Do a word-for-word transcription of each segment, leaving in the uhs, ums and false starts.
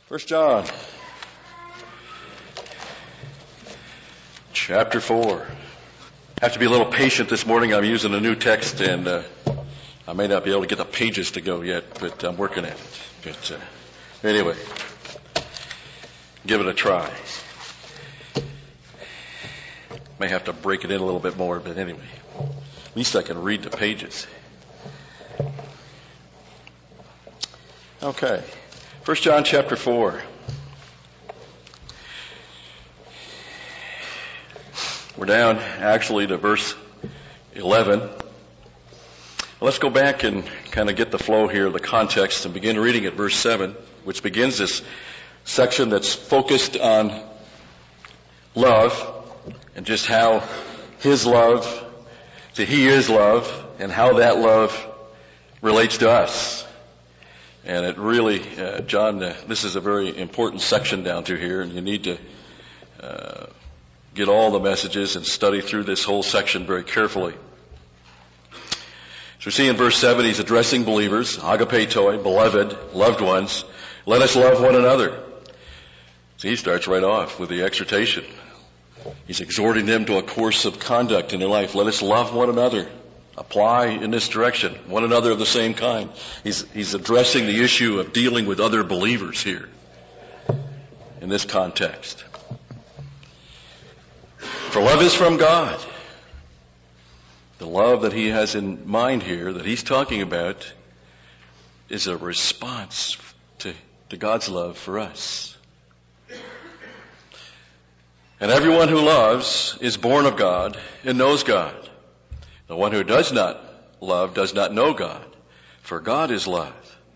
First John, chapter four. I have to be a little patient this morning. I'm using a new text, and uh, I may not be able to get the pages to go yet, but I'm working at it. But uh, anyway, give it a try. May have to break it in a little bit more, but anyway, at least I can read the pages. Okay. First John chapter four. We're down actually to verse eleven. Let's go back and kind of get the flow here, the context, and begin reading at verse seven, which begins this section that's focused on love and just how His love, so He is love, and how that love relates to us. And it really, uh, John, uh, this is a very important section down through here, and you need to uh, get all the messages and study through this whole section very carefully. So we see in verse seven, he's addressing believers, agapetoi, beloved, loved ones. Let us love one another. So he starts right off with the exhortation. He's exhorting them to a course of conduct in their life. Let us love one another. Apply in this direction, one another of the same kind. He's, he's addressing the issue of dealing with other believers here in this context. For love is from God. The love that he has in mind here, that he's talking about, is a response to, to God's love for us. And everyone who loves is born of God and knows God. The one who does not love does not know God, for God is love.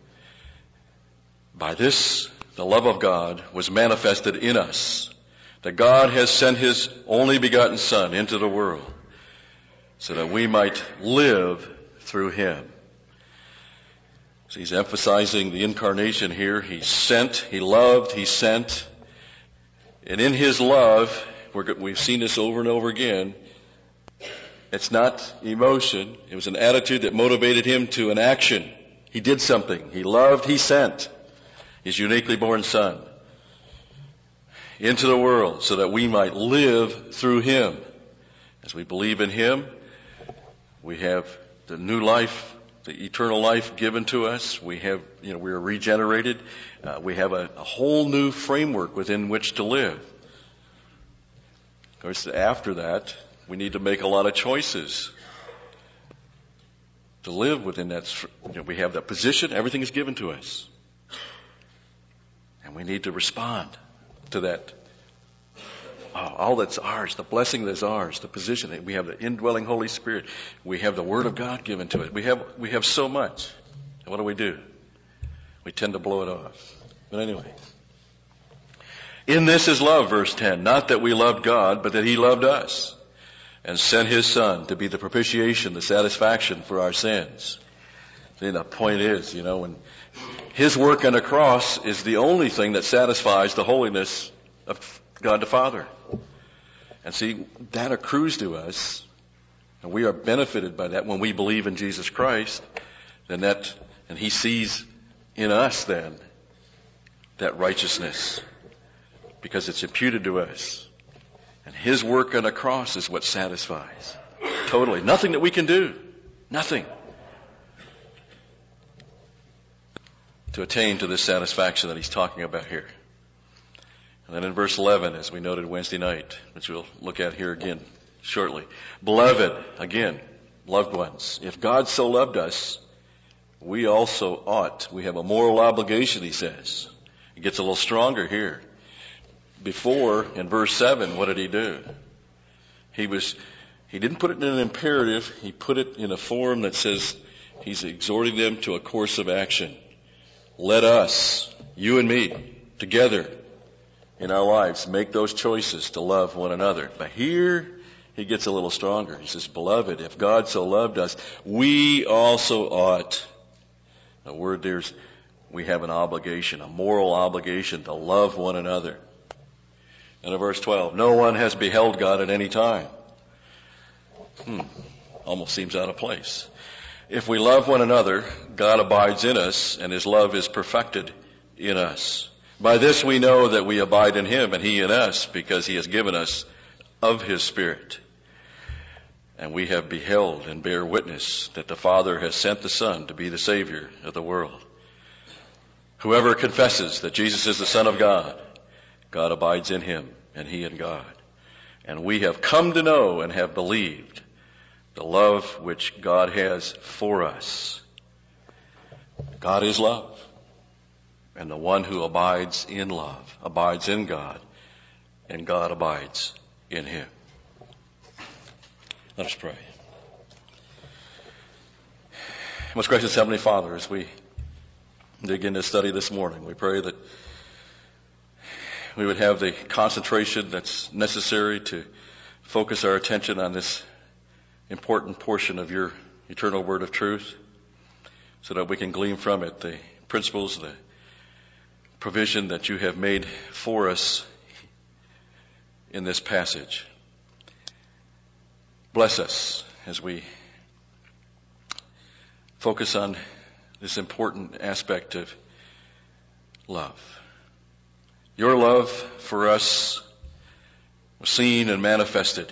By this, the love of God was manifested in us, that God has sent His only begotten Son into the world, so that we might live through Him. So he's emphasizing the incarnation here. He sent, He loved, He sent. And in His love, we're, we've seen this over and over again, it's not emotion. It was an attitude that motivated Him to an action. He did something. He loved, He sent His uniquely born Son into the world so that we might live through Him. As we believe in Him, we have the new life, the eternal life given to us. We have, you know, we are regenerated. Uh, we have a, a whole new framework within which to live. Of course, after that, we need to make a lot of choices to live within that. You know, we have that position. Everything is given to us. And we need to respond to that. Oh, all that's ours, the blessing that's ours, the position. We have the indwelling Holy Spirit. We have the Word of God given to it. We have, we have so much. And what do we do? We tend to blow it off. But anyway. In this is love, verse ten. Not that we loved God, but that He loved us and sent His Son to be the propitiation, the satisfaction for our sins. See, the point is, you know, when His work on the cross is the only thing that satisfies the holiness of God the Father. And see, that accrues to us, and we are benefited by that when we believe in Jesus Christ, then that, and He sees in us then that righteousness, because it's imputed to us. And His work on the cross is what satisfies. Totally. Nothing that we can do. Nothing. To attain to this satisfaction that he's talking about here. And then in verse eleven, as we noted Wednesday night, which we'll look at here again shortly. Beloved, again, loved ones, if God so loved us, we also ought. We have a moral obligation, he says. It gets a little stronger here. Before, in verse seven, what did he do? He was, he didn't put it in an imperative. He put it in a form that says he's exhorting them to a course of action. Let us, you and me, together in our lives, make those choices to love one another. But here, he gets a little stronger. He says, beloved, if God so loved us, we also ought. The word there's, we have an obligation, a moral obligation to love one another. And in verse twelve, no one has beheld God at any time. Hmm, almost seems out of place. If we love one another, God abides in us, and His love is perfected in us. By this we know that we abide in him and he in us, because he has given us of his Spirit. And we have beheld and bear witness that the Father has sent the Son to be the Savior of the world. Whoever confesses that Jesus is the Son of God, God abides in him and he in God. And we have come to know and have believed the love which God has for us. God is love. And the one who abides in love abides in God, and God abides in him. Let us pray. Most gracious Heavenly Father, as we dig into study this morning, we pray that we would have the concentration that's necessary to focus our attention on this important portion of your eternal word of truth, so that we can glean from it the principles, the provision that you have made for us in this passage. Bless us as we focus on this important aspect of love. Your love for us was seen and manifested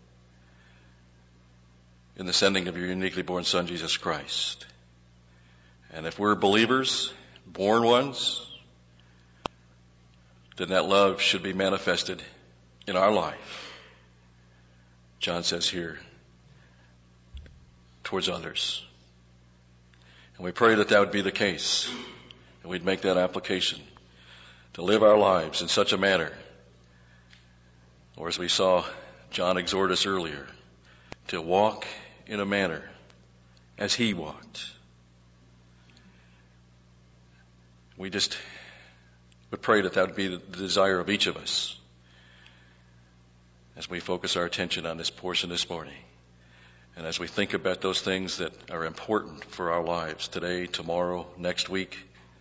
in the sending of your uniquely born Son, Jesus Christ. And if we're believers, born ones, then that love should be manifested in our life. John says here, towards others. And we pray that that would be the case, and we'd make that application to live our lives in such a manner, or as we saw John exhort us earlier, to walk in a manner as he walked. We just would pray that that would be the desire of each of us as we focus our attention on this portion this morning, and as we think about those things that are important for our lives today, tomorrow, next week.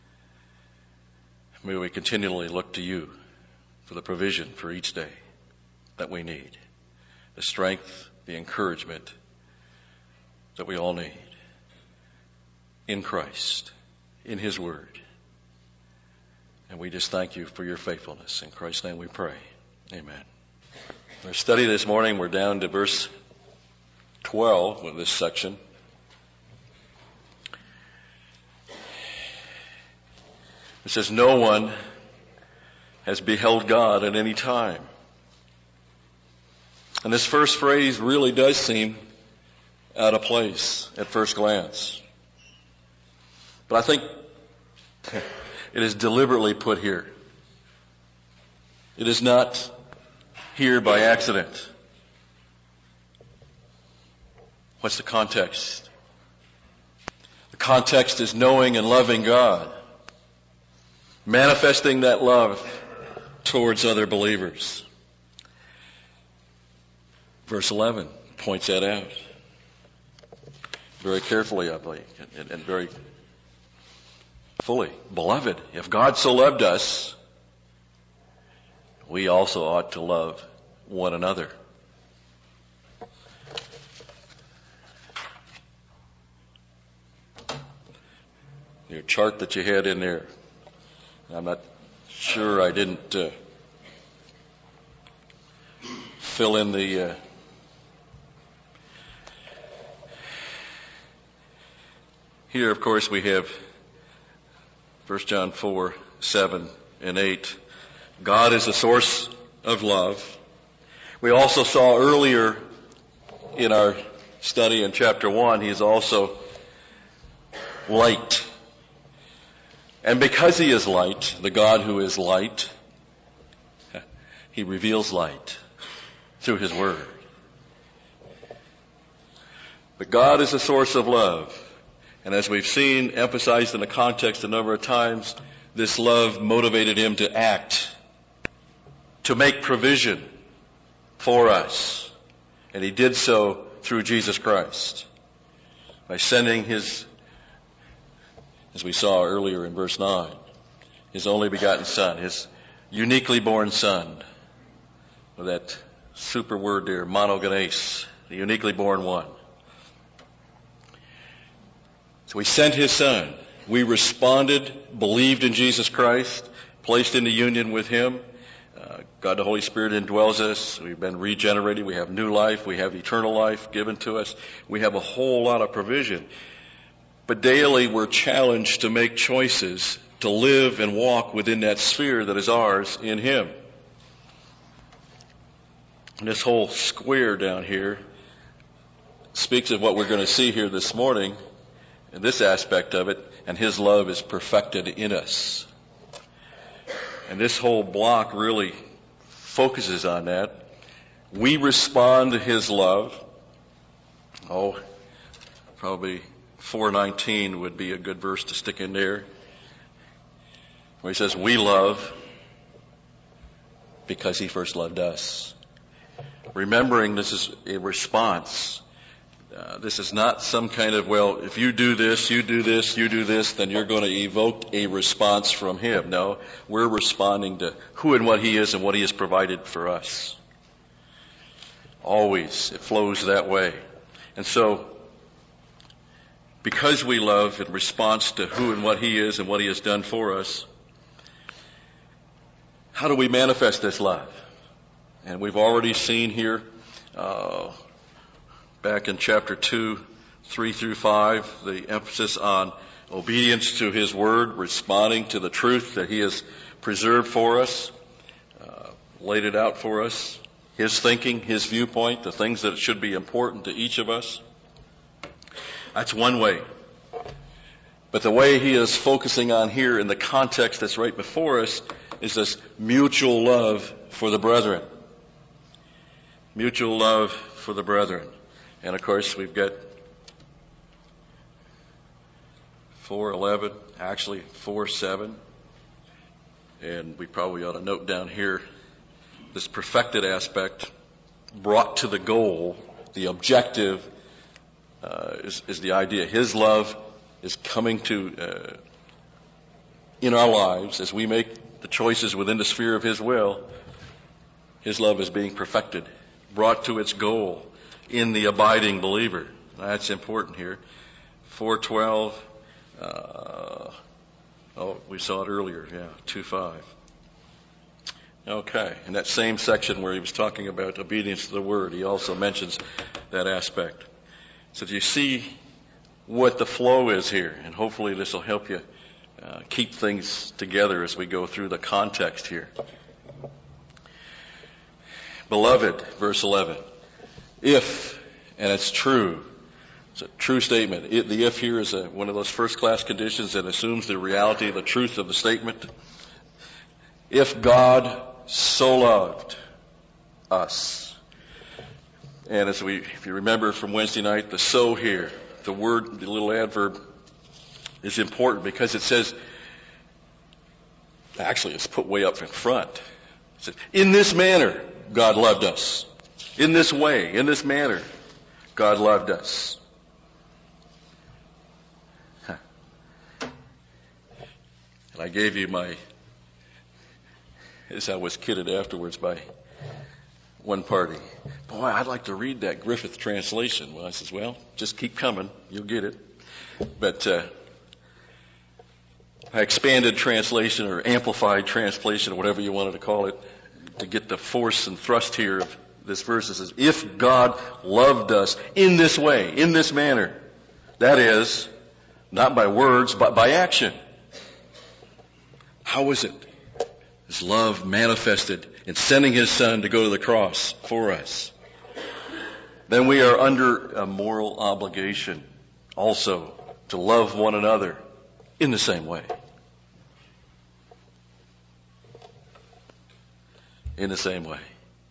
May we continually look to you for the provision for each day that we need, the strength, the encouragement that we all need in Christ, in his word. And we just thank you for your faithfulness. In Christ's name we pray. Amen. Our study this morning, we're down to verse twelve of this section. It says, no one has beheld God at any time. And this first phrase really does seem out of place at first glance. But I think it is deliberately put here. It is not here by accident. What's the context? The context is knowing and loving God, manifesting that love towards other believers. Verse eleven points that out very carefully, I believe, and, and very fully. Beloved, if God so loved us, we also ought to love one another. Your chart that you had in there, I'm not sure I didn't uh, fill in the uh, here, of course, we have First John four, seven, and eight. God is the source of love. We also saw earlier in our study in chapter one, he is also light. And because he is light, the God who is light, he reveals light through his word. But God is the source of love. And as we've seen, emphasized in the context a number of times, this love motivated him to act, to make provision for us. And he did so through Jesus Christ, by sending his, as we saw earlier in verse nine, his only begotten Son, his uniquely born Son, with that super word there, monogenes, the uniquely born one. So he sent his Son. We responded, believed in Jesus Christ, placed into union with Him. Uh, God the Holy Spirit indwells us. We've been regenerated. We have new life. We have eternal life given to us. We have a whole lot of provision. But daily we're challenged to make choices to live and walk within that sphere that is ours in Him. And this whole square down here speaks of what we're going to see here this morning, in this aspect of it, and His love is perfected in us. And this whole block really focuses on that. We respond to His love. Oh, probably four nineteen would be a good verse to stick in there, where He says, we love because He first loved us. Remembering this is a response. Uh, this is not some kind of, well, if you do this, you do this, you do this, then you're going to evoke a response from Him. No, we're responding to who and what He is and what He has provided for us. Always, it flows that way. And so, because we love in response to who and what He is and what He has done for us, how do we manifest this love? And we've already seen here, uh, back in chapter two, three through five, the emphasis on obedience to His word, responding to the truth that He has preserved for us, uh, laid it out for us, His thinking, His viewpoint, the things that should be important to each of us. That's one way. But the way He is focusing on here in the context that's right before us is this mutual love for the brethren. Mutual love for the brethren. And of course we've got four eleven, actually four seven. And we probably ought to note down here this perfected aspect brought to the goal, the objective uh, is, is the idea. His love is coming to uh, in our lives as we make the choices within the sphere of His will. His love is being perfected, brought to its goal in the abiding believer. That's important here. four twelve, uh, oh, we saw it earlier, yeah, two five. Okay, in that same section where he was talking about obedience to the word, he also mentions that aspect. So do you see what the flow is here? And hopefully this will help you uh, keep things together as we go through the context here. Beloved, verse eleven. If, and it's true, it's a true statement. It, the if here is a, one of those first-class conditions that assumes the reality, the truth of the statement. If God so loved us. And as we, if you remember from Wednesday night, the so here, the word, the little adverb is important because it says, actually it's put way up in front. It says, in this manner, God loved us. In this way, in this manner, God loved us. Huh. And I gave you my, as I was kidded afterwards by one party. Boy, I'd like to read that Griffith translation. Well, I says, well, just keep coming. You'll get it. But uh, I expanded translation or amplified translation or whatever you wanted to call it to get the force and thrust here of this verse. It says, if God loved us in this way, in this manner, that is, not by words, but by action. How is it? His love manifested in sending His Son to go to the cross for us. Then we are under a moral obligation also to love one another in the same way. In the same way.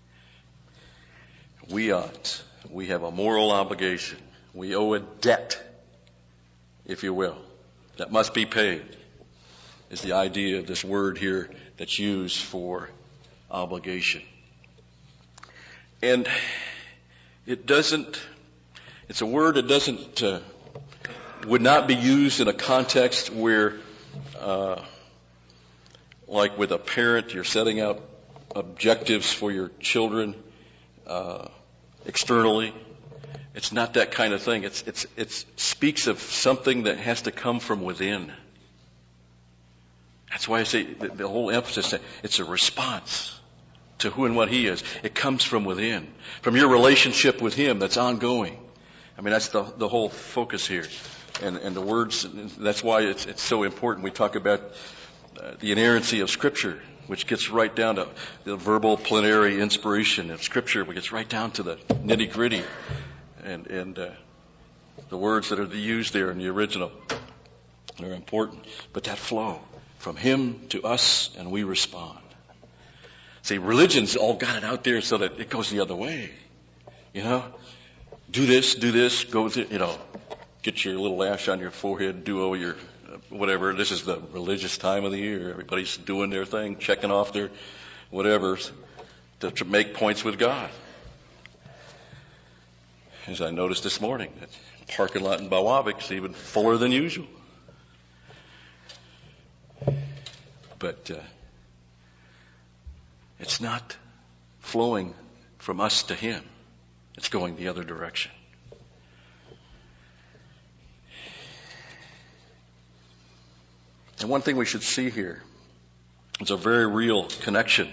We ought, we have a moral obligation. We owe a debt, if you will, that must be paid, is the idea of this word here that's used for obligation. And it doesn't, it's a word that doesn't, uh, would not be used in a context where, uh, like with a parent, you're setting out objectives for your children, uh, externally. It's not that kind of thing. It's, it's, it speaks of something that has to come from within. That's why I say the, the whole emphasis, it's a response to who and what He is. It comes from within, from your relationship with Him that's ongoing. I mean, that's the, the whole focus here. And, and the words, that's why it's, it's so important. We talk about uh, the inerrancy of Scripture, which gets right down to the verbal plenary inspiration of Scripture, which gets right down to the nitty gritty. And, and uh, the words that are used there in the original are important. But that flow from Him to us, and we respond. See, religion's all got it out there so that it goes the other way. You know? Do this, do this, go with it, you know, get your little ash on your forehead, do all your uh, whatever. This is the religious time of the year. Everybody's doing their thing, checking off their whatever to, to make points with God. As I noticed this morning, that parking lot in Bawabik is even fuller than usual. But uh, it's not flowing from us to Him. It's going the other direction. And one thing we should see here is a very real connection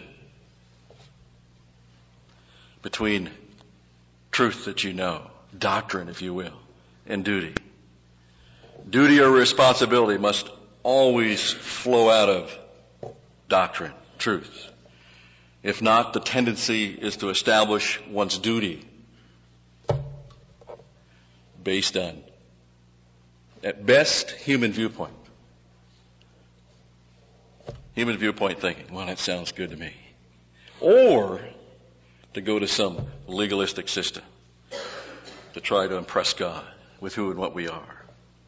between truth that you know, doctrine, if you will, and duty. Duty or responsibility must always flow out of doctrine, truth. If not, the tendency is to establish one's duty based on, at best, human viewpoint. Human viewpoint thinking, well, that sounds good to me. Or to go to some legalistic system to try to impress God with who and what we are.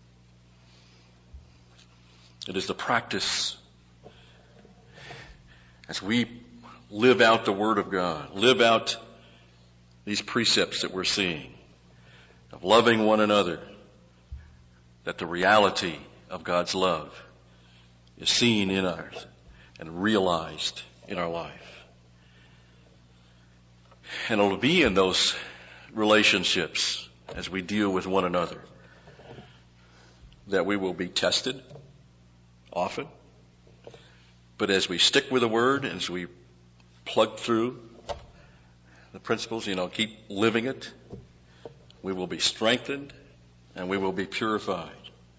It is the practice as we live out the Word of God, live out these precepts that we're seeing, of loving one another, that the reality of God's love is seen in ours and realized in our life. And it'll be in those relationships as we deal with one another that we will be tested often. But as we stick with the Word, as we plug through the principles, you know, keep living it, we will be strengthened and we will be purified.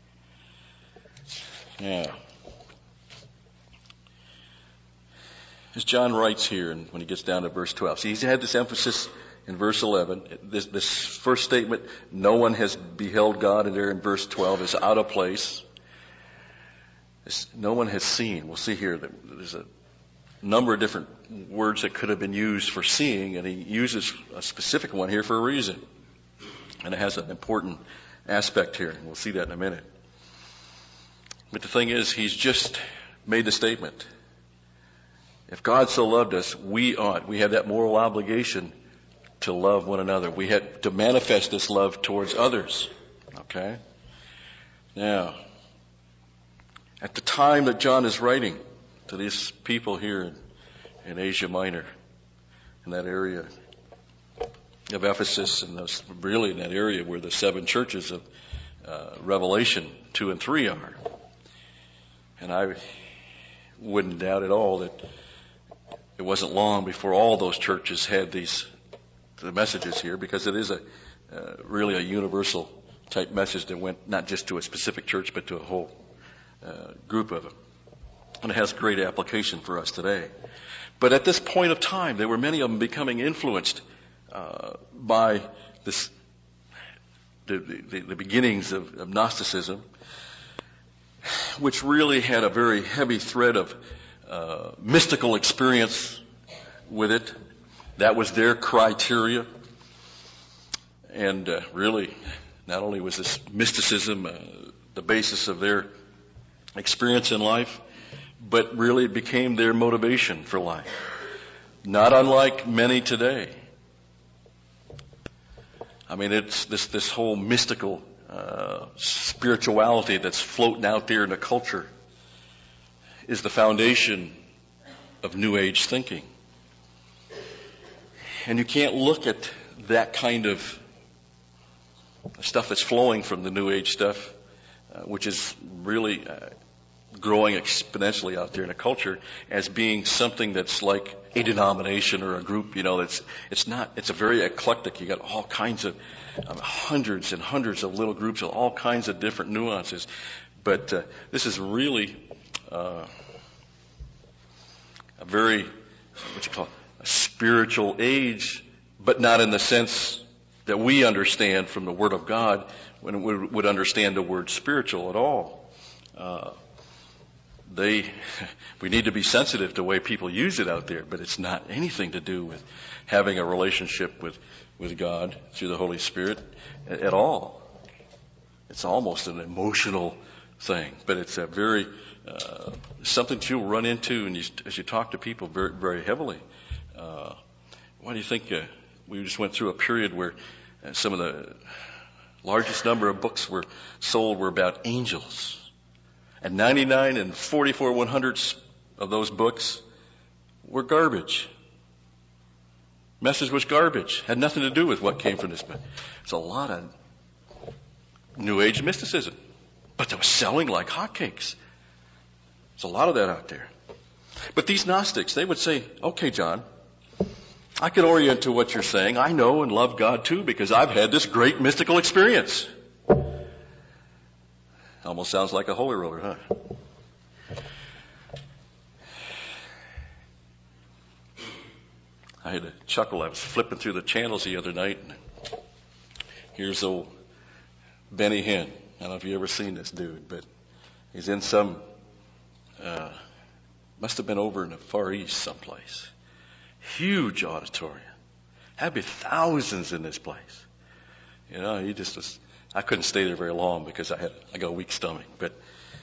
Yeah. As John writes here, and when he gets down to verse twelve, see, he's had this emphasis in verse eleven. This, this first statement, no one has beheld God, and there in verse twelve is out of place. This, no one has seen. We'll see here that there's a number of different words that could have been used for seeing, and he uses a specific one here for a reason. And it has an important aspect here, and we'll see that in a minute. But the thing is, he's just made the statement. If God so loved us, we ought, we have that moral obligation to love one another. We had to manifest this love towards others. Okay? Now, at the time that John is writing to these people here in, in Asia Minor, in that area of Ephesus, and those, really in that area where the seven churches of uh, Revelation two and three are. And I wouldn't doubt at all that it wasn't long before all those churches had these the messages here, because it is a uh, really a universal type message that went not just to a specific church but to a whole uh, group of them. And it has great application for us today. But at this point of time, there were many of them becoming influenced uh, by this the, the, the beginnings of, of Gnosticism, which really had a very heavy thread of uh, mystical experience with it. That was their criteria. And uh, really, not only was this mysticism uh, the basis of their experience in life, but really it became their motivation for life. Not unlike many today. I mean, it's this, this whole mystical uh, spirituality that's floating out there in the culture is the foundation of New Age thinking. And you can't look at that kind of stuff that's flowing from the New Age stuff, uh, which is really uh, growing exponentially out there in a culture as being something that's like a denomination or a group. You know, that's it's not. It's a very eclectic. You got all kinds of um, hundreds and hundreds of little groups with all kinds of different nuances. But uh, this is really uh, a very what you call it, a spiritual age, but not in the sense that we understand from the Word of God when we would understand the word spiritual at all. Uh, they, we need to be sensitive to the way people use it out there, but it's not anything to do with having a relationship with, with God through the Holy Spirit at, at all. It's almost an emotional thing, but it's a very, uh, something that you'll run into and you, as you talk to people very, very heavily. Uh, why do you think, uh, we just went through a period where uh, some of the largest number of books were sold were about angels. And ninety-nine and forty-four one hundredths of those books were garbage. Message was garbage. Had nothing to do with what came from this book. It's a lot of New Age mysticism. But they were selling like hotcakes. There's a lot of that out there. But these Gnostics, they would say, okay, John, I can orient to what you're saying. I know and love God too because I've had this great mystical experience. Almost sounds like a holy roller, huh? I had a chuckle. I was flipping through the channels the other night, and here's old Benny Hinn. I don't know if you've ever seen this dude, but he's in some, uh, must have been over in the Far East someplace. Huge auditorium. Had be thousands in this place. You know, he just was, I couldn't stay there very long because I had, I got a weak stomach, but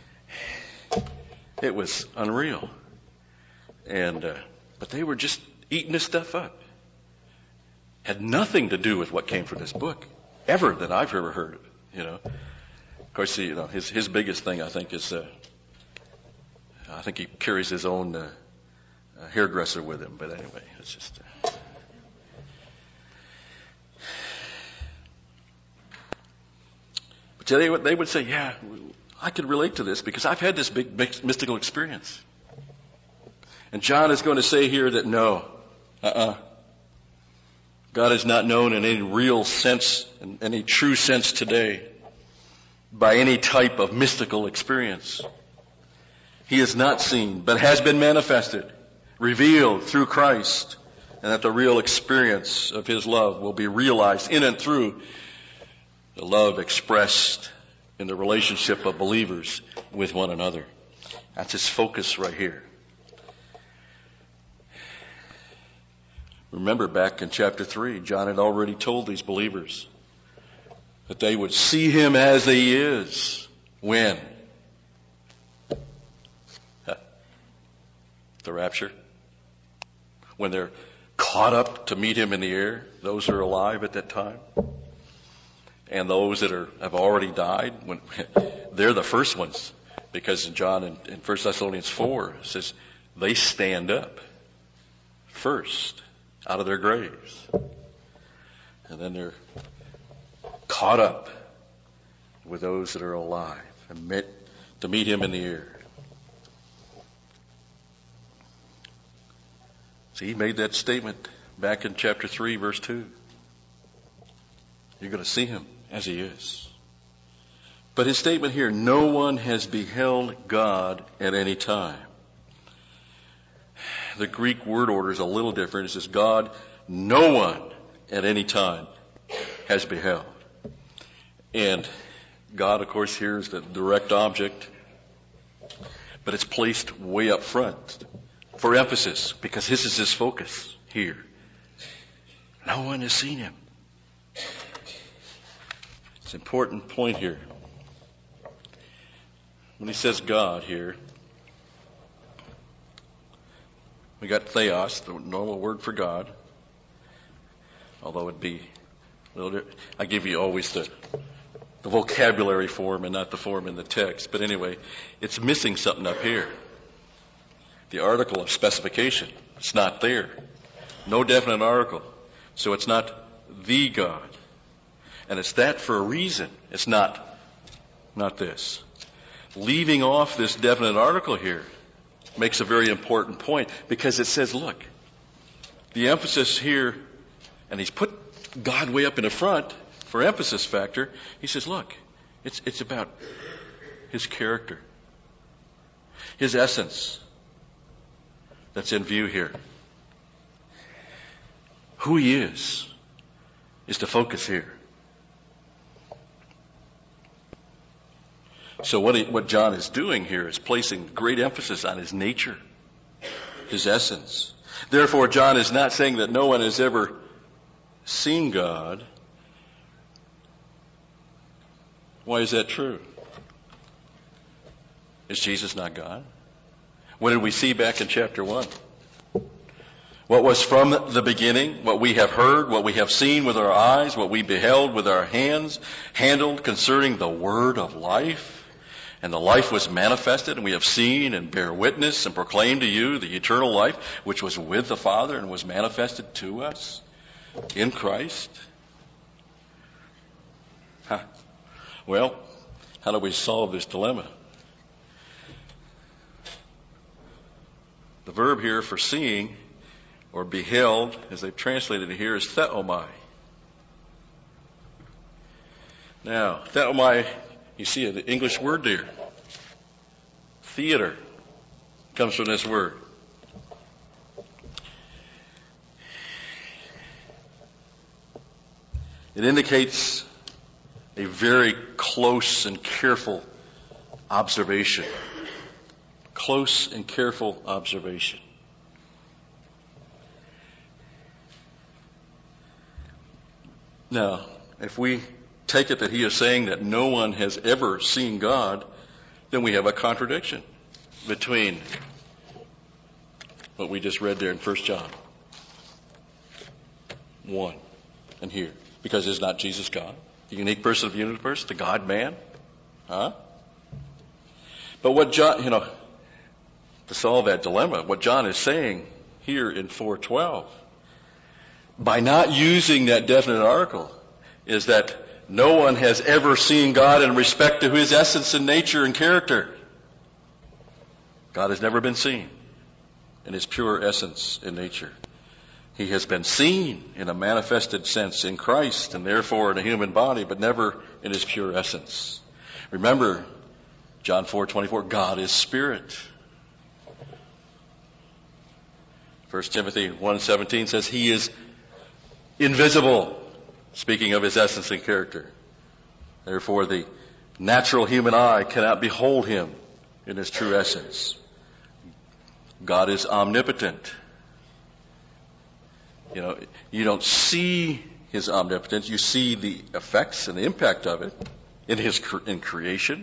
it was unreal. And, uh, but they were just eating this stuff up. Had nothing to do with what came from this book, ever, that I've ever heard of, you know. Of course, you know, his, his biggest thing, I think, is, uh, I think he carries his own, uh, uh hairdresser with him, but anyway, it's just, uh, They would, they would say, yeah, I could relate to this because I've had this big mystical experience. And John is going to say here that no, uh-uh. God is not known in any real sense, in any true sense today, by any type of mystical experience. He is not seen, but has been manifested, revealed through Christ, and that the real experience of His love will be realized in and through the love expressed in the relationship of believers with one another. That's his focus right here. Remember back in chapter three, John had already told these believers that they would see Him as He is. When? The rapture. When they're caught up to meet Him in the air, those who are alive at that time. And those that are have already died, when, they're the first ones. Because in John, in, in First Thessalonians four, it says, they stand up first out of their graves. And then they're caught up with those that are alive and met to meet Him in the air. See, He made that statement back in chapter three, verse two. You're going to see Him as He is. But his statement here, no one has beheld God at any time. The Greek word order is a little different. It says God, no one at any time has beheld. And God, of course, here is the direct object, but it's placed way up front for emphasis because this is His focus here. No one has seen Him. It's an important point here. When he says God here, we got theos, the normal word for God. Although it'd be a little, I give you always the, the vocabulary form and not the form in the text. But anyway, it's missing something up here. The article of specification, it's not there. No definite article. So it's not the God. And it's that for a reason. It's not, not this. leaving off this definite article here makes a very important point, because it says, look, the emphasis here, and he's put God way up in the front for emphasis factor. He says, look, it's, it's about his character, his essence that's in view here. Who he is is the focus here. So what, he, what John is doing here is placing great emphasis on his nature, his essence. Therefore, John is not saying that no one has ever seen God. Why is that true? Is Jesus not God? What did we see back in chapter one? What was from the beginning, what we have heard, what we have seen with our eyes, what we beheld with our hands, handled concerning the word of life. And the life was manifested, and we have seen and bear witness and proclaim to you the eternal life, which was with the Father and was manifested to us in Christ. Huh. Well, how do we solve this dilemma? The verb here for seeing or beheld, as they've translated it here, is theomai. Now, theomai, you see the English word there. Theater comes from this word. It indicates a very close and careful observation. Close and careful observation. Now, if we take it that he is saying that no one has ever seen God, then we have a contradiction between what we just read there in First John one and here. Because is not Jesus God? The unique person of the universe, the God-man? Huh? But what John, you know, to solve that dilemma, what John is saying here in four twelve, by not using that definite article, is that no one has ever seen God in respect to his essence and nature and character. God has never been seen in his pure essence and nature. He has been seen in a manifested sense in Christ and therefore in a human body, but never in his pure essence. Remember, John four twenty-four, God is spirit. First Timothy one seventeen says he is invisible, speaking of his essence and character. Therefore, the natural human eye cannot behold him in his true essence. God is omnipotent. You know, you don't see his omnipotence. You see the effects and the impact of it in his in creation.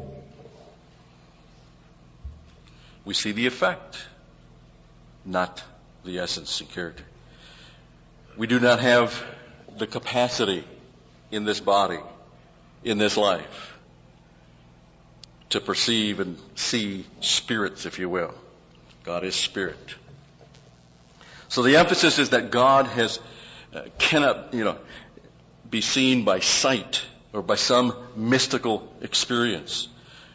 We see the effect, not the essence and character. We do not have the capacity in this body, in this life, to perceive and see spirits, if you will. God is spirit. So the emphasis is that God has uh, cannot, you know, be seen by sight or by some mystical experience.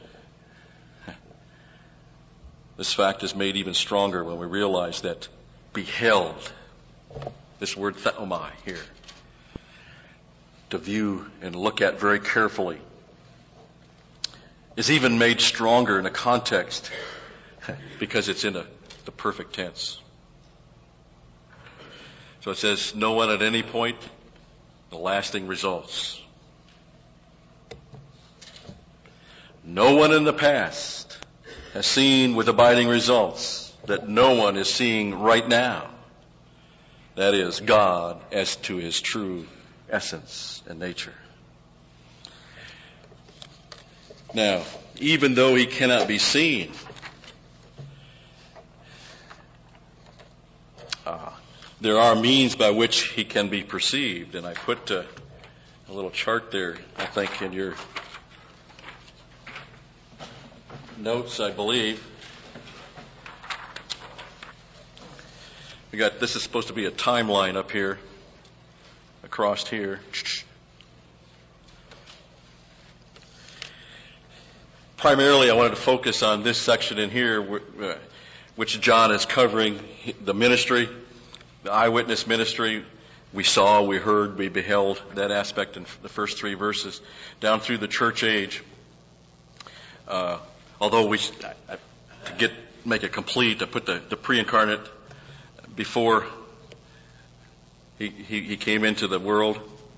This fact is made even stronger when we realize that beheld, this word theomai here, to view and look at very carefully, is even made stronger in a context because it's in a, the perfect tense. So it says, no one at any point, the lasting results. No one in the past has seen with abiding results that no one is seeing right now. That is, God as to his true essence and nature. Now, even though he cannot be seen, uh, there are means by which he can be perceived. And I put uh, a little chart there, I think, in your notes, I believe. We got, this is supposed to be a timeline up here, across here. primarily I wanted to focus on this section in here, which John is covering the ministry, the eyewitness ministry. We saw, we heard, we beheld that aspect in the first three verses down through the church age. Uh, although we, I, to get make it complete, I put the, the pre-incarnate before he, he, he came into the world.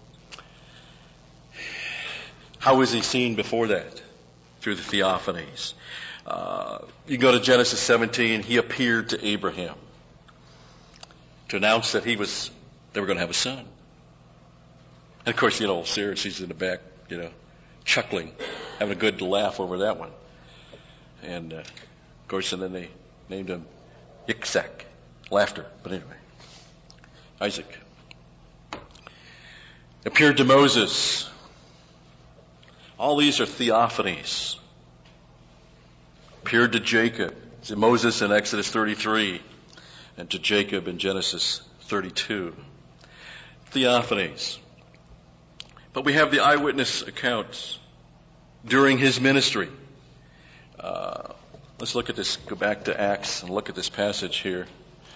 How was he seen before that? Through the theophanies. Uh, you go to Genesis seventeen, he appeared to Abraham to announce that he was, they were going to have a son. And of course, you know, Sarah, she's in the back, you know, chuckling, having a good laugh over that one. And, uh, of course, and then they named him Yitzhak, laughter. But anyway, Isaac. Appeared to Moses. All these are theophanies. Appeared to Jacob, to Moses in Exodus thirty-three, and to Jacob in Genesis thirty-two. Theophanies. But we have the eyewitness accounts during his ministry. Uh, let's look at this, go back to Acts and look at this passage here.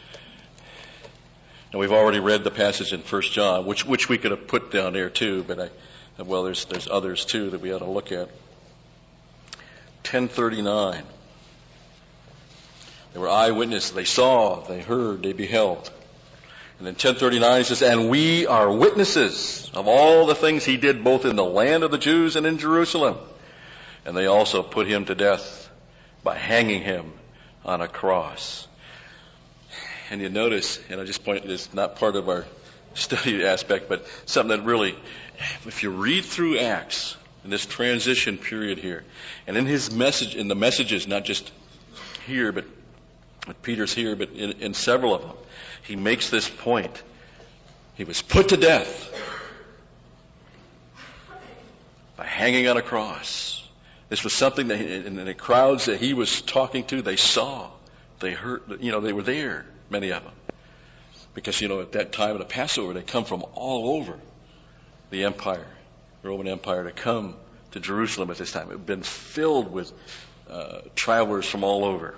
Now we've already read the passage in First John, which which we could have put down there too, but I well there's there's others too that we ought to look at. ten thirty-nine. They were eyewitnesses. They saw, they heard, they beheld. And then ten thirty-nine says, and we are witnesses of all the things he did both in the land of the Jews and in Jerusalem. And they also put him to death by hanging him on a cross. And you notice, and I just point, it's not part of our study aspect, but something that really, if you read through Acts in this transition period here, and in his message, in the messages, not just here, but Peter's here, but in, in several of them, he makes this point. He was put to death by hanging on a cross. This was something that, in the crowds that he was talking to, they saw, they heard, you know, they were there, many of them. Because, you know, at that time of the Passover, they come from all over the empire, the Roman Empire, to come to Jerusalem at this time. It had been filled with uh, travelers from all over.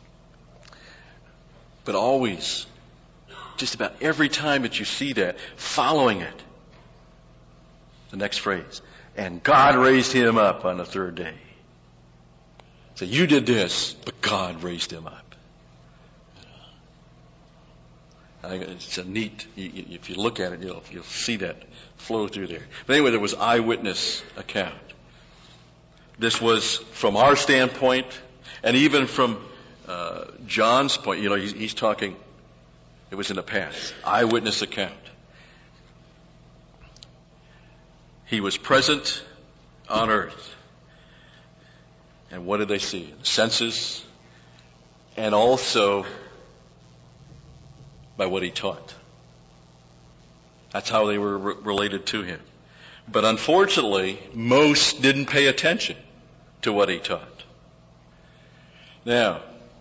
But always, just about every time that you see that, following it, the next phrase, and God raised him up on the third day. So you did this, but God raised him up. I think it's a neat, if you look at it, you'll, you'll see that flow through there. But anyway, there was eyewitness account. This was from our standpoint, and even from uh, John's point, you know, he's, he's talking, it was in the past, eyewitness account. He was present on earth. And what did they see? The senses, and also by what he taught. That's how they were re- related to him. But unfortunately, most didn't pay attention to what he taught. Now,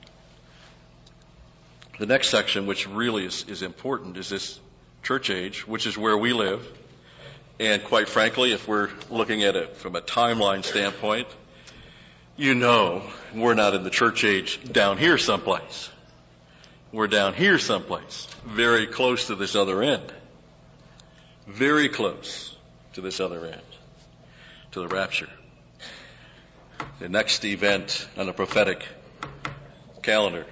the next section, which really is, is important, is this church age, which is where we live. And quite frankly, if we're looking at it from a timeline standpoint, you know we're not in the church age down here someplace. We're down here someplace, very close to this other end. Very close to this other end, to the rapture. The next event on the prophetic calendar.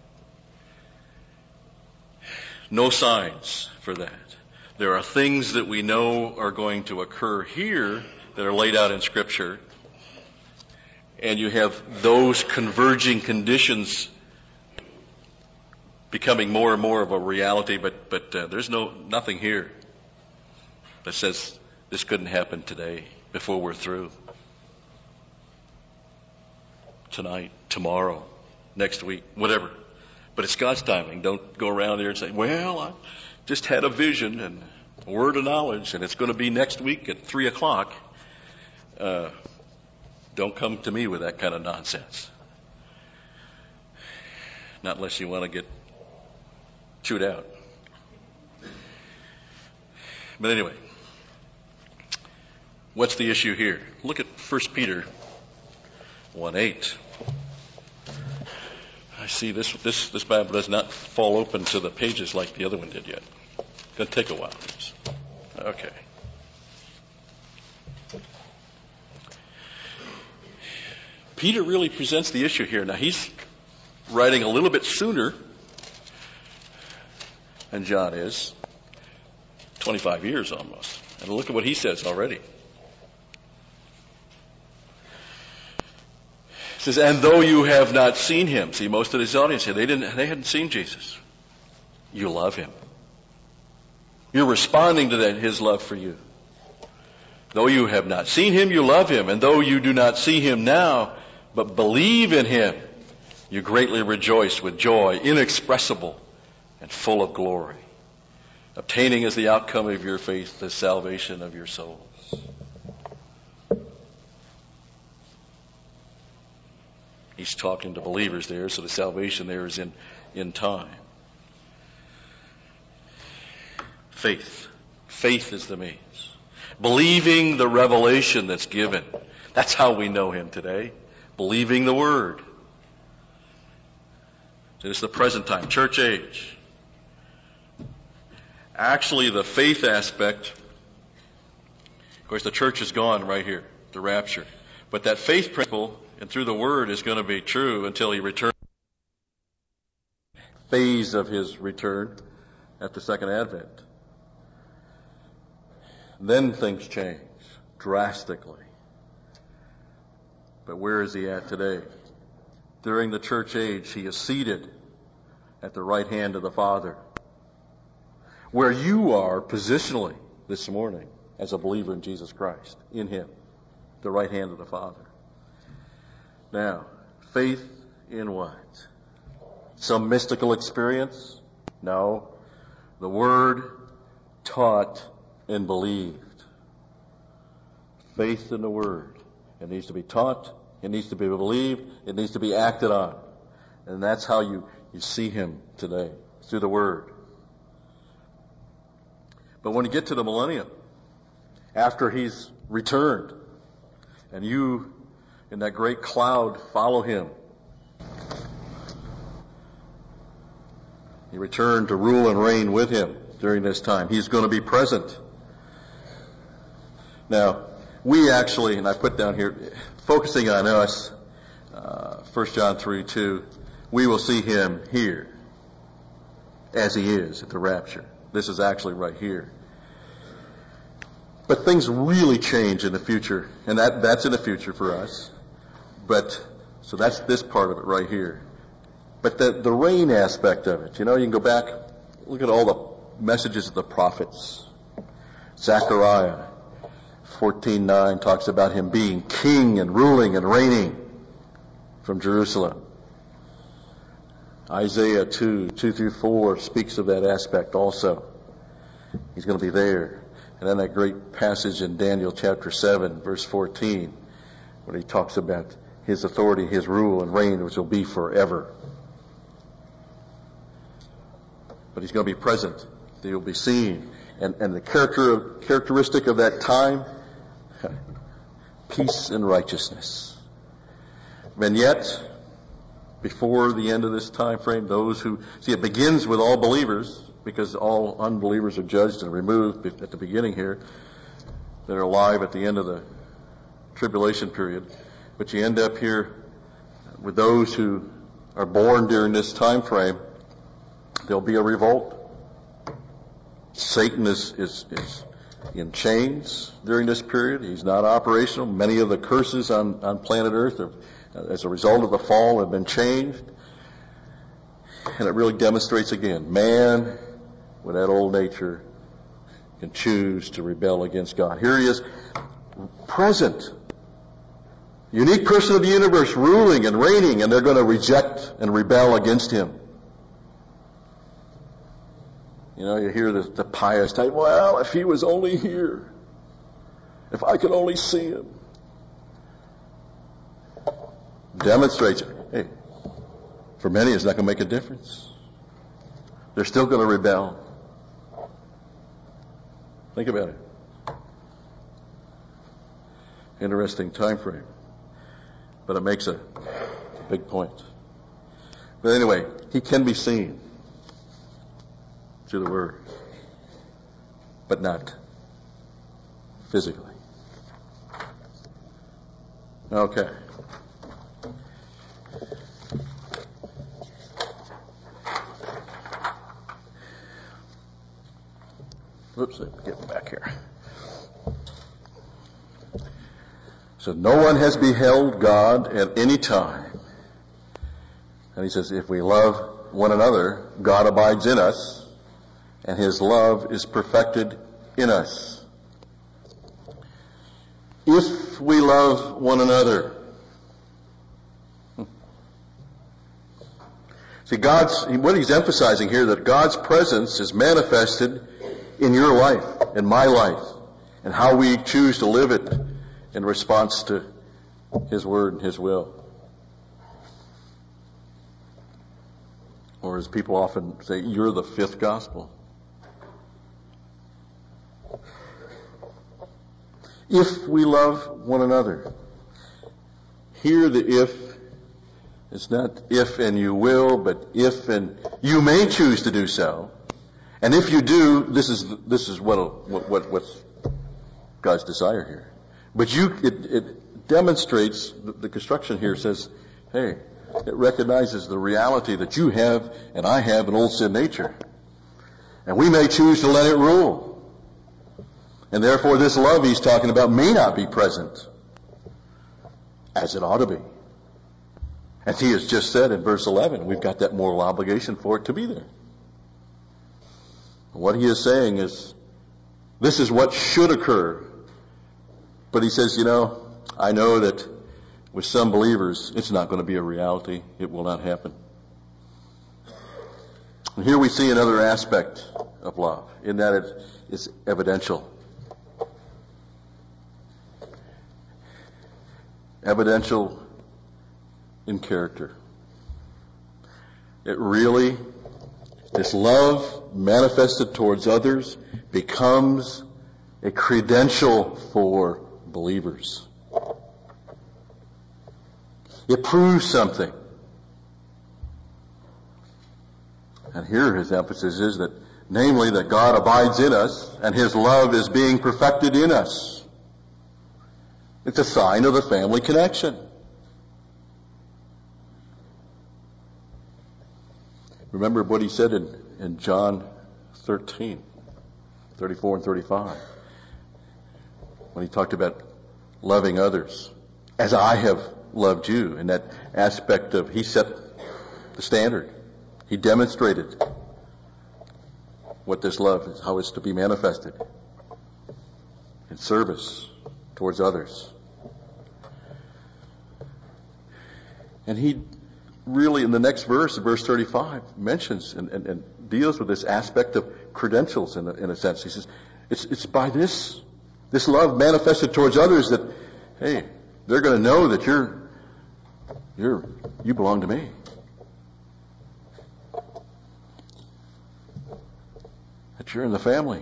No signs for that. There are things that we know are going to occur here that are laid out in Scripture. And you have those converging conditions becoming more and more of a reality, but but uh, there's no nothing here that says this couldn't happen today, before we're through. Tonight, tomorrow, next week, whatever. But it's God's timing. Don't go around there and say, well, I just had a vision and a word of knowledge, and it's going to be next week at three o'clock. Uh, don't come to me with that kind of nonsense. Not unless you want to get chewed out. But anyway, what's the issue here? Look at First Peter one eight. I see this, this, this Bible does not fall open to the pages like the other one did yet. It's going to take a while. Okay. Peter really presents the issue here. Now he's writing a little bit sooner than John is, twenty-five years almost. And look at what he says already. He says, and though you have not seen him. See, most of his audience here, they didn't, they hadn't seen Jesus. You love him. You're responding to that, his love for you. Though you have not seen him, you love him. And though you do not see him now, but believe in him, you greatly rejoice with joy inexpressible and full of glory, obtaining as the outcome of your faith the salvation of your souls. He's talking to believers there, so the salvation there is in, in time. Faith. Faith is the means. Believing the revelation that's given. That's how we know him today. Believing the word. So this is the present time, church age. Actually, the faith aspect, of course, the church is gone right here, the rapture. But that faith principle, and through the word, is going to be true until he returns. Phase of his return at the second advent. Then things change drastically. But where is he at today? During the church age, he is seated at the right hand of the Father. Where you are positionally this morning as a believer in Jesus Christ, in him, the right hand of the Father. Now, faith in what? Some mystical experience? No. The word taught and believed. Faith in the word. It needs to be taught. It needs to be believed. It needs to be acted on. And that's how you, you see him today, through the word. But when you get to the millennium, after he's returned, and you in that great cloud follow him, you return to rule and reign with him during this time. He's going to be present. Now, we actually, and I put down here, focusing on us, uh, First John three two, we will see him here as he is at the rapture. This is actually right here. But things really change in the future, and that, that's in the future for us. But, so that's this part of it right here. But the, the reign aspect of it, you know, you can go back, look at all the messages of the prophets. Zechariah fourteen nine talks about him being king and ruling and reigning from Jerusalem. Isaiah two, two through four speaks of that aspect also. He's going to be there. And then that great passage in Daniel chapter seven, verse fourteen, where he talks about his authority, his rule and reign, which will be forever. But he's going to be present. He will be seen. And, and the character of, characteristic of that time, peace and righteousness. And yet, before the end of this time frame, those who, see, it begins with all believers, because all unbelievers are judged and removed at the beginning here, that are alive at the end of the tribulation period. But you end up here with those who are born during this time frame. There'll be a revolt. Satan is, is, is in chains during this period. He's not operational. Many of the curses on, on planet Earth have, as a result of the fall, have been changed. And it really demonstrates again, man with that old nature can choose to rebel against God. Here he is, present. Unique person of the universe, ruling and reigning, and they're going to reject and rebel against him. You know, you hear the, the pious type, well, if he was only here, if I could only see him. Demonstrates, hey, for many it's not going to make a difference. They're still going to rebel. Think about it. Interesting time frame. but it makes a, a big point. But anyway, he can be seen through the Word, but not physically. Okay. Oops, get back here. So no one has beheld God at any time. And he says, if we love one another, God abides in us, and his love is perfected in us. If we love one another. See, God's, what he's emphasizing here, that God's presence is manifested in your life, in my life, and how we choose to live it in response to his word and his will. Or as people often say, you're the fifth gospel. If we love one another. Here the if, it's not if and you will, but if and you may choose to do so. And if you do, this is this is what what what's God's desire here. But you, it, it demonstrates, the construction here says, hey, it recognizes the reality that you have and I have an old sin nature. And we may choose to let it rule. And therefore this love he's talking about may not be present as it ought to be. As he has just said in verse eleven, we've got that moral obligation for it to be there. What he is saying is, this is what should occur. But he says, you know, I know that with some believers, it's not going to be a reality. It will not happen. And here we see another aspect of love, in that it is evidential. Evidential in character. It really, this love manifested towards others becomes a credential for believers. It proves something. And here his emphasis is that, namely, that God abides in us and his love is being perfected in us. It's a sign of the family connection. Remember what he said in, in John thirteen, thirty-four and thirty-five. When he talked about loving others as I have loved you, in that aspect of he set the standard. He demonstrated what this love is, how it's to be manifested in service towards others. And he really, in the next verse, verse thirty-five, mentions and, and, and deals with this aspect of credentials in a, in a sense. He says, it's, it's by this, this love manifested towards others that, hey, they're going to know that you're, you're, you belong to me. That you're in the family.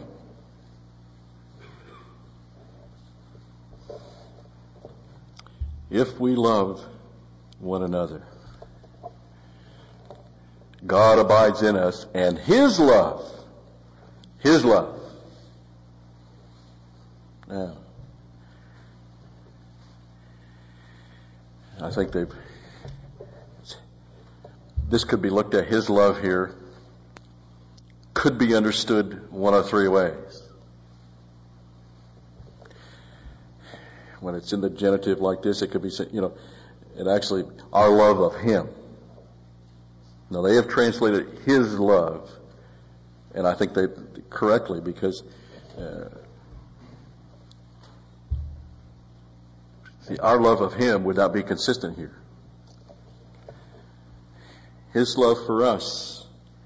If we love one another, God abides in us, and his love, his love. Now, I think they've, this could be looked at, his love here could be understood one of three ways. When it's in the genitive like this, it could be, you know, it actually, our love of him. Now, they have translated his love, and I think they correctly, because uh, see, our love of him would not be consistent here. His love for us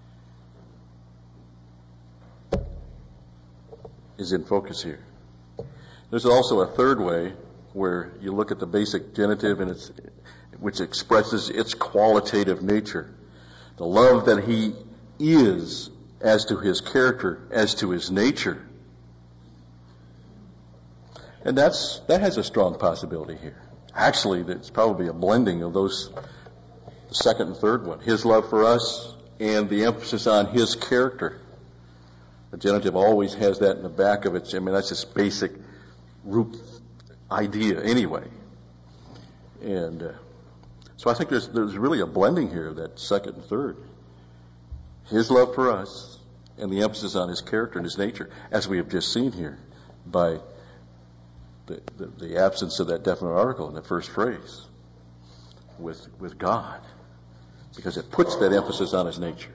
is in focus here. There's also a third way where you look at the basic genitive, and it's, which expresses its qualitative nature. The love that he is as to his character, as to his nature. And that's, that has a strong possibility here. Actually, it's probably a blending of those, the second and third one. His love for us and the emphasis on his character. The genitive always has that in the back of it. I mean, that's just basic root idea anyway. And uh, so I think there's there's really a blending here, that second and third. His love for us and the emphasis on his character and his nature, as we have just seen here by the, the, the absence of that definite article in the first phrase with with God, because it puts that emphasis on his nature.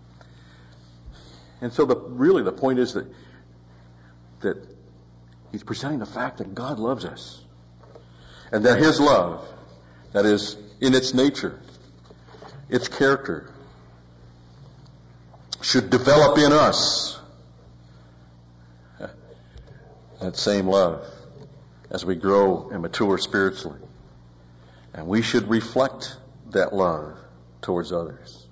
And so the, really the point is that that he's presenting the fact that God loves us, and that his love, that is in its nature, its character, should develop in us that same love as we grow and mature spiritually. And we should reflect that love towards others.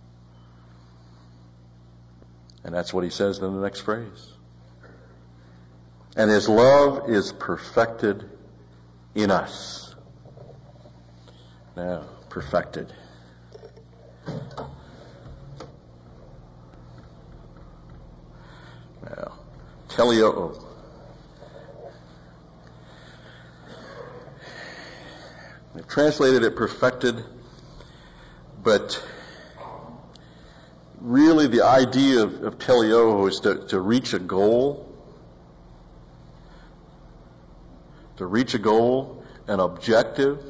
And that's what he says in the next phrase. And his love is perfected in us. Now, perfected. Now, teleoo. They've translated it perfected, but really the idea of, of teleoo is to, to reach a goal, to reach a goal, an objective.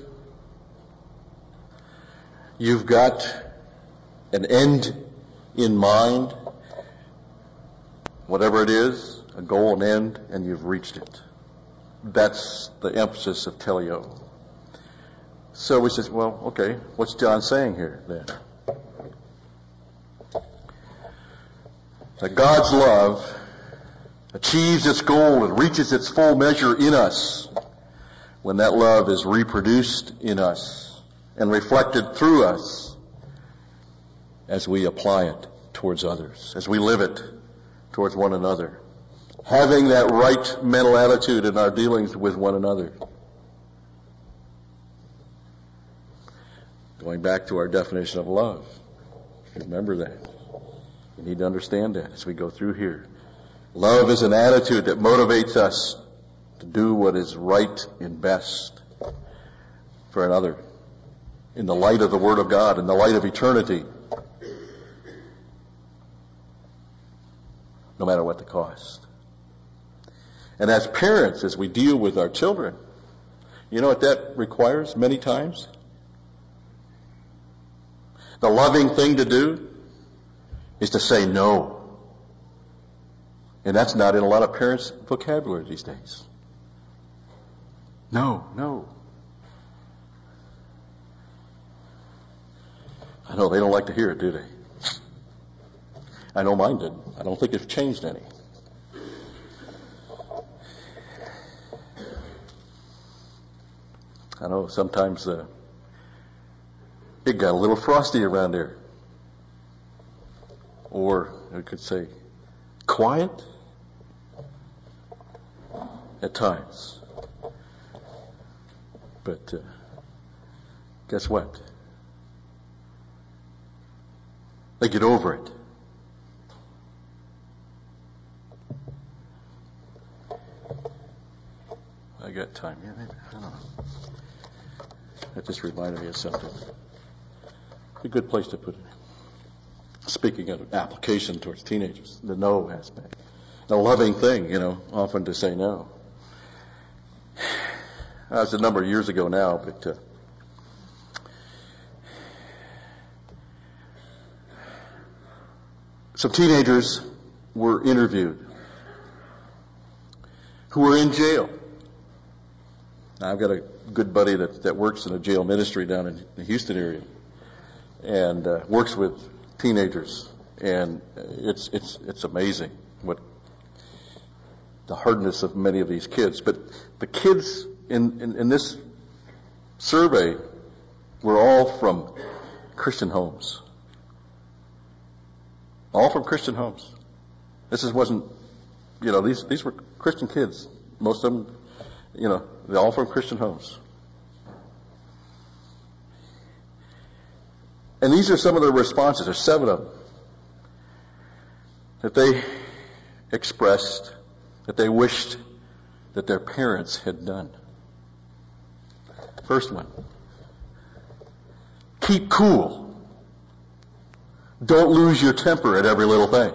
You've got an end in mind, whatever it is, a goal, an end, and you've reached it. That's the emphasis of teleoo. So we say, well, okay, what's John saying here then? That God's love achieves its goal and reaches its full measure in us when that love is reproduced in us and reflected through us as we apply it towards others, as we live it towards one another, having that right mental attitude in our dealings with one another. Going back to our definition of love, remember that. We need to understand that as we go through here. Love is an attitude that motivates us to do what is right and best for another in the light of the Word of God, in the light of eternity, no matter what the cost. And as parents, as we deal with our children, you know what that requires many times? The loving thing to do is to say no. And that's not in a lot of parents' vocabulary these days. No, no. I know they don't like to hear it, do they? I know mine did. I don't think it's changed any. I know sometimes uh, it got a little frosty around there. Or we could say quiet at times. But uh, guess what? They get over it. I got time here, maybe. I don't know. That just reminded me of something. A good place to put it. Speaking of application towards teenagers, the no aspect. A loving thing, you know, often to say no. That was a number of years ago now, but uh, some teenagers were interviewed who were in jail. Now, I've got a good buddy that, that works in a jail ministry down in the Houston area and uh, works with teenagers, and it's it's it's amazing what the hardness of many of these kids. But the kids in, in, in this survey were all from Christian homes. All from Christian homes. This is, wasn't, you know, these these were Christian kids. Most of them, you know, they're all from Christian homes. And these are some of their responses. There's seven of them that they expressed, that they wished that their parents had done. First one, keep cool. Don't lose your temper at every little thing.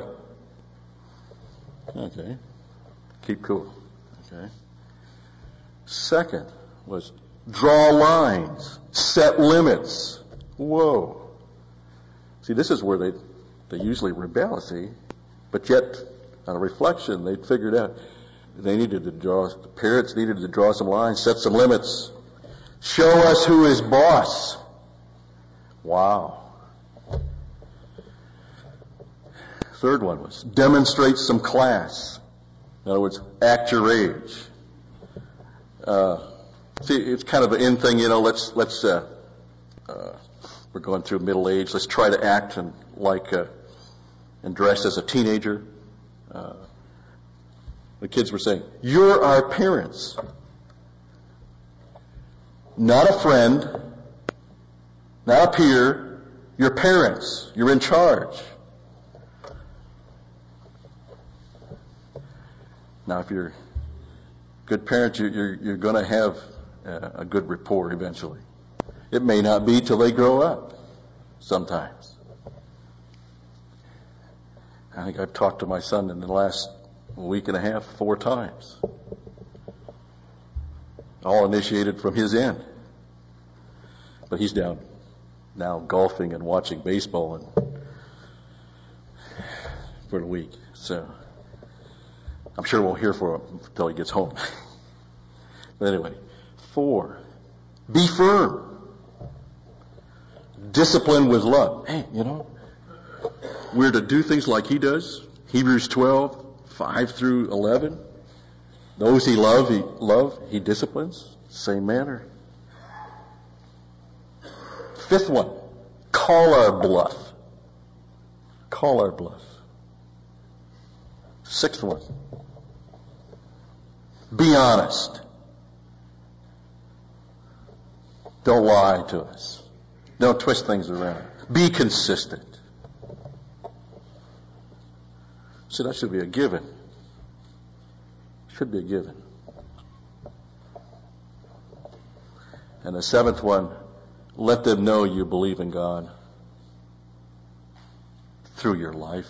Okay. Keep cool. Okay. Second was draw lines, set limits. Whoa. See, this is where they they usually rebel, see? But yet, on reflection, they figured out they needed to draw, the parents needed to draw some lines, set some limits. Show us who is boss. Wow. Third one was demonstrate some class. In other words, act your age. Uh, see, it's kind of an in thing, you know. Let's let's. Uh, uh, we're going through middle age. Let's try to act and like uh, and dress as a teenager. Uh, the kids were saying, "You're our parents, not a friend, not a peer. You're parents. You're in charge." Now, if you're a good parent, you're, you're, you're going to have a good rapport eventually. It may not be till they grow up sometimes. I think I've talked to my son in the last week and a half four times. All initiated from his end. But he's down now golfing and watching baseball and for the week. So I'm sure we'll hear from him until he gets home. But anyway, four, be firm. Discipline with love. Hey, you know, we're to do things like he does. Hebrews twelve, five through eleven. Those he love, he love, he disciplines. Same manner. Fifth one, call our bluff. Call our bluff. Sixth one, be honest. Don't lie to us. Don't twist things around. Be consistent. So that should be a given. Should be a given. And the seventh one, let them know you believe in God through your life.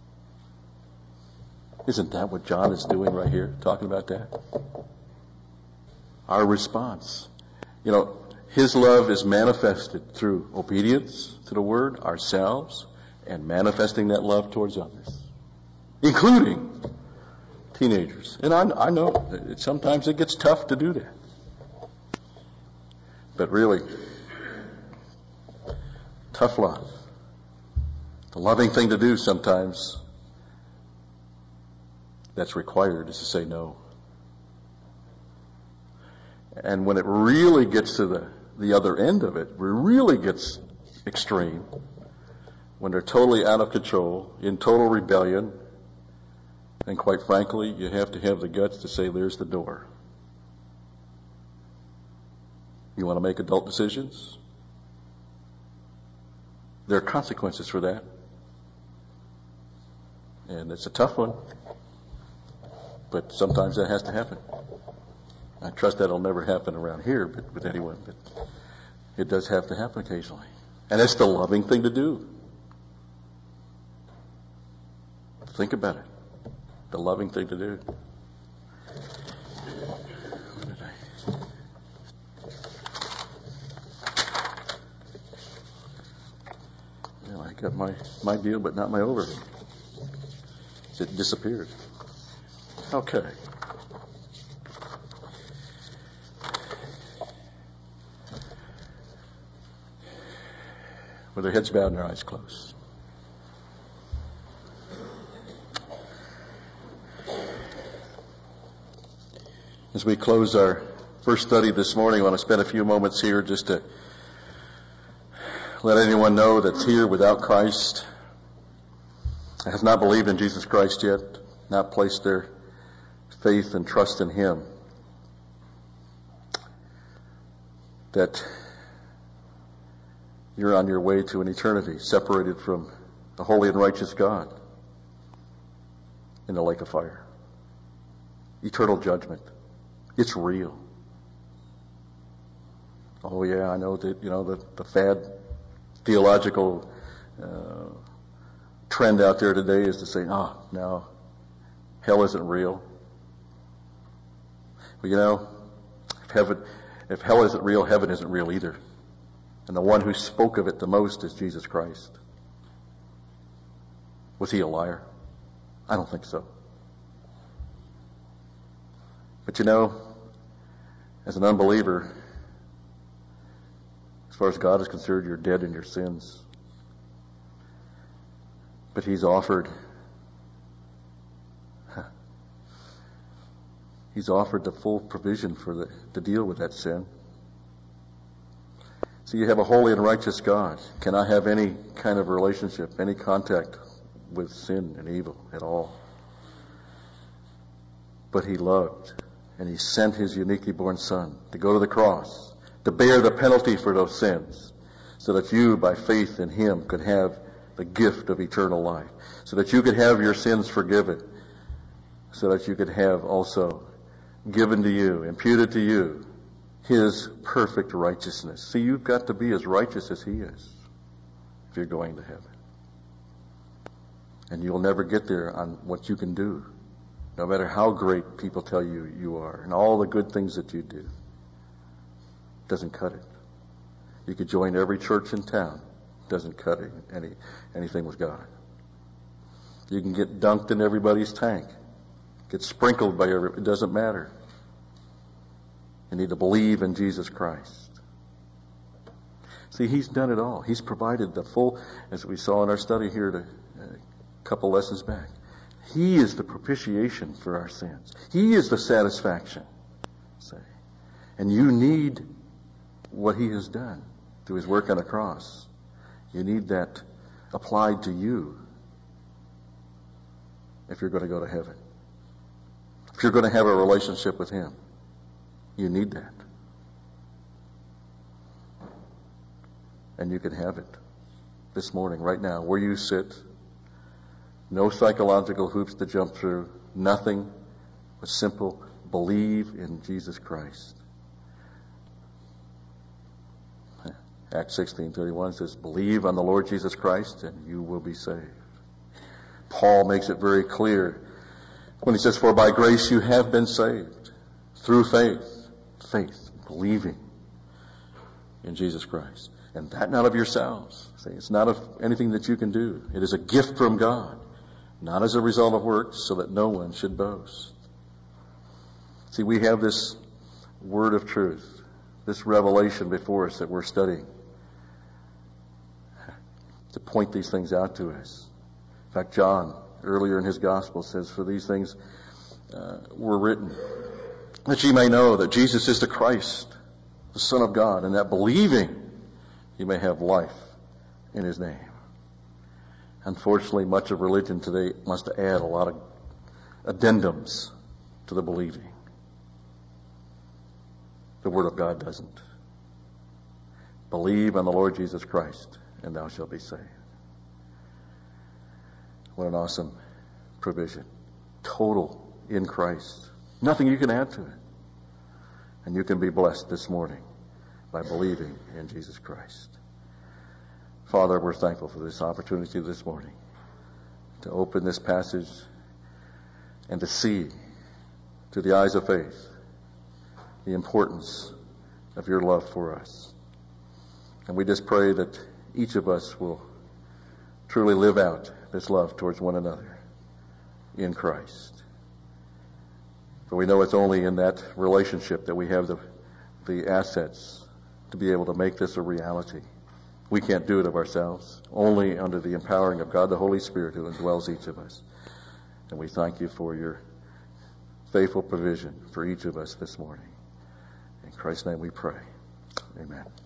Isn't that what John is doing right here, talking about that? Our response. You know, his love is manifested through obedience to the word, ourselves, and manifesting that love towards others, including teenagers. And I, I know that sometimes it gets tough to do that. But really, tough love. The loving thing to do sometimes that's required is to say no. And when it really gets to the, the other end of it, where it really gets extreme, when they're totally out of control, in total rebellion, and quite frankly, you have to have the guts to say, there's the door. You want to make adult decisions? There are consequences for that. And it's a tough one. But sometimes that has to happen. I trust that'll never happen around here but with anyone, but it does have to happen occasionally. And it's the loving thing to do. Think about it. The loving thing to do. What did I... Well, I got my, my deal, but not my overhead. It disappeared. Okay. With their heads bowed and their eyes closed. As we close our first study this morning, I want to spend a few moments here just to let anyone know that's here without Christ, has not believed in Jesus Christ yet, not placed their faith and trust in Him, that you're on your way to an eternity separated from the holy and righteous God in the lake of fire. Eternal judgment. It's real. Oh yeah, I know that, you know, the, the fad theological uh, trend out there today is to say, oh, no, hell isn't real. But you know, if heaven, if hell isn't real, heaven isn't real either. And the one who spoke of it the most is Jesus Christ. Was he a liar? I don't think so. But you know, as an unbeliever, as far as God is concerned, you're dead in your sins. But he's offered, he's offered the full provision for the, to deal with that sin. So you have a holy and righteous God. Cannot have any kind of relationship, any contact with sin and evil at all. But he loved, and he sent his uniquely born Son to go to the cross, to bear the penalty for those sins, so that you, by faith in him, could have the gift of eternal life, so that you could have your sins forgiven, so that you could have also given to you, imputed to you, his perfect righteousness. See, you've got to be as righteous as he is if you're going to heaven. And you'll never get there on what you can do, no matter how great people tell you you are, and all the good things that you do. It doesn't cut it. You could join every church in town. It doesn't cut it, any anything with God. You can get dunked in everybody's tank, get sprinkled by every. It doesn't matter. You need to believe in Jesus Christ. See, he's done it all. He's provided the full, as we saw in our study here to, a couple lessons back. He is the propitiation for our sins. He is the satisfaction. Say, and you need what he has done through his work on the cross. You need that applied to you if you're going to go to heaven. If you're going to have a relationship with him, you need that. And you can have it this morning, right now, where you sit. No psychological hoops to jump through. Nothing but simple believe in Jesus Christ. Acts sixteen thirty-one says, believe on the Lord Jesus Christ and you will be saved. Paul makes it very clear when he says, for by grace you have been saved through faith. Faith, believing in Jesus Christ. And that not of yourselves. See, it's not of anything that you can do. It is a gift from God, not as a result of works, so that no one should boast. See, we have this word of truth, this revelation before us that we're studying, to point these things out to us. In fact, John, earlier in his gospel, says, for these things uh, were written, that ye may know that Jesus is the Christ, the Son of God, and that believing you may have life in his name. Unfortunately, much of religion today must add a lot of addendums to the believing. The Word of God doesn't. Believe on the Lord Jesus Christ, and thou shalt be saved. What an awesome provision. Total in Christ. Nothing you can add to it. And you can be blessed this morning by believing in Jesus Christ. Father, we're thankful for this opportunity this morning to open this passage and to see through the eyes of faith the importance of your love for us. And we just pray that each of us will truly live out this love towards one another in Christ. For we know it's only in that relationship that we have the, the assets to be able to make this a reality. We can't do it of ourselves, only under the empowering of God the Holy Spirit who indwells each of us. And we thank you for your faithful provision for each of us this morning. In Christ's name we pray. Amen.